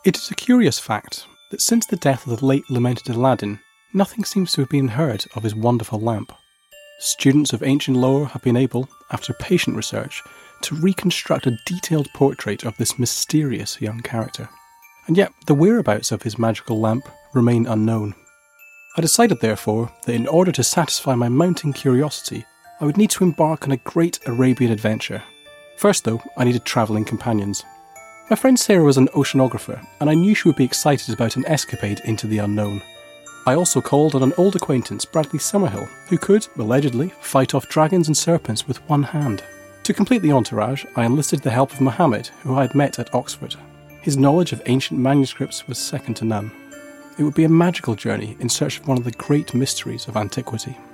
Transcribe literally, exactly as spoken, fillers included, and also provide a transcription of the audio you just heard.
It is a curious fact that since the death of the late lamented Aladdin, nothing seems to have been heard of his wonderful lamp. Students of ancient lore have been able, after patient research, to reconstruct a detailed portrait of this mysterious young character. And yet, the whereabouts of his magical lamp remain unknown. I decided, therefore, that in order to satisfy my mounting curiosity, I would need to embark on a great Arabian adventure. First, though, I needed travelling companions. My friend Sarah was an oceanographer, and I knew she would be excited about an escapade into the unknown. I also called on an old acquaintance, Bradley Summerhill, who could, allegedly, fight off dragons and serpents with one hand. To complete the entourage, I enlisted the help of Mohammed, who I had met at Oxford. His knowledge of ancient manuscripts was second to none. It would be a magical journey in search of one of the great mysteries of antiquity.